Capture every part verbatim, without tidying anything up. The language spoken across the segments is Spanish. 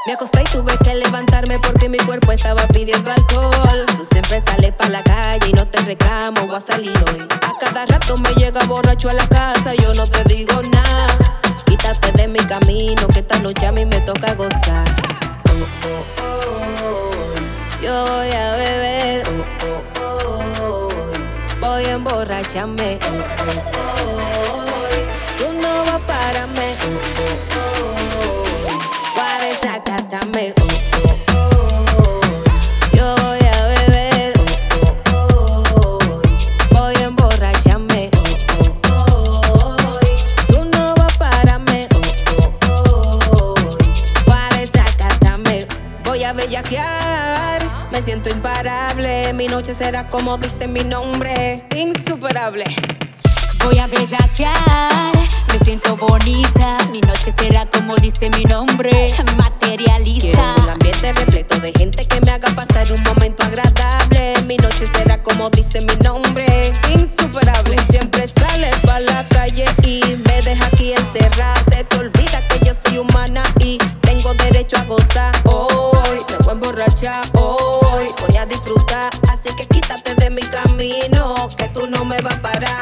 Me acosté y tuve que levantarme porque mi cuerpo estaba pidiendo alcohol. Tú siempre sales pa' la calle y no te reclamo, voy a salir hoy. A cada rato me llega borracho a la casa, yo no te digo nada. Quítate de mi camino que esta noche a mí me toca gozar. Oh, oh, oh, yo voy a beber. Oh, oh, oh, voy a emborracharme. Oh, oh, oh, tú no vas para mí. Oh, oh, oh, voy a desacatarme. Oh, oh, oh, yo voy a beber. Oh, oh, oh, voy a emborracharme. Oh, oh, oh, tú no vas para mí. Oh, oh, oh, voy a desacatarme. Voy a bellaquear, me siento imparable. Mi noche será como dice mi nombre, insuperable. Voy a bellaquear, me siento bonita. Mi noche será como dice mi nombre, materialista. Quiero un ambiente repleto de gente que me haga pasar un momento agradable. Mi noche será como dice mi nombre, insuperable. Siempre sales pa' la calle y me deja aquí encerrada. Se te olvida que yo soy humana y tengo derecho a gozar. Hoy me voy a emborrachar, hoy voy a disfrutar. Así que quítate de mi camino, que tú no me vas a parar.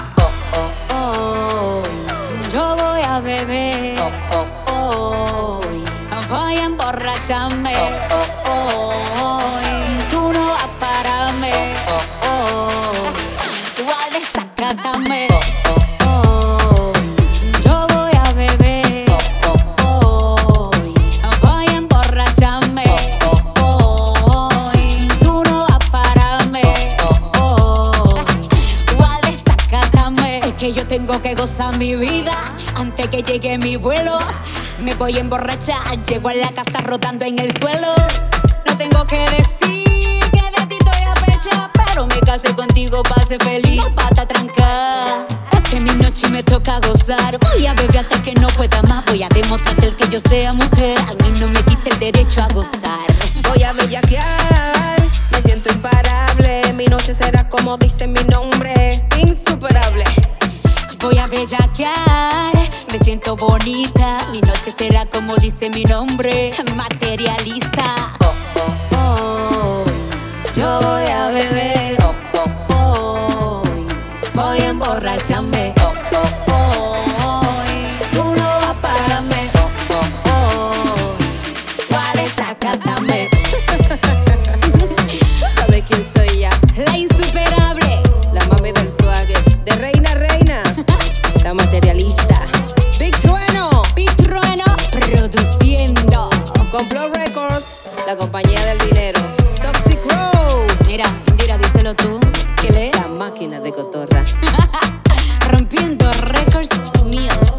Yo voy a beber, oh, oh, oh, voy a emborracharme, oh, oh, oh, tú no vas a pararme, oh, oh, voy a desacatarme, oh, oh, oh, yo voy a beber, oh, oh, oh, voy a emborracharme, oh, oh, oh, tú no vas a pararme, oh, oh, voy a desacatarme. Es que yo tengo que gozar mi vida antes que llegue mi vuelo. Me voy a emborrachar, llego a la casa rodando en el suelo. No tengo que decir que de ti estoy a pecha, pero me casé contigo pa' ser feliz, pata trancada. Es que mi noche me toca gozar. Voy a beber hasta que no pueda más. Voy a demostrarte el que yo sea mujer. A mí no me quita el derecho a gozar. Voy a bellaquear, me siento imparable. Mi noche será como dice mi nombre, insuperable. Voy a bellaquear, me siento bonita. Mi noche será como dice mi nombre, materialista. Oh, oh, oh, yo voy a beber. Oh, oh, oh, voy a emborracharme. Oh, oh, oh, tú no vas para mí. Oh, oh, oh, voy a desacatarme. Tú sabes quién soy ya. La insuperable, la mami del swagger, de reina a reina. La materialista, Big Trueno, Big Trueno produciendo. Complot Records, la compañía del dinero. Toxic Road. Mira, mira, díselo tú, ¿qué lees? La máquina de cotorra. Rompiendo Records míos.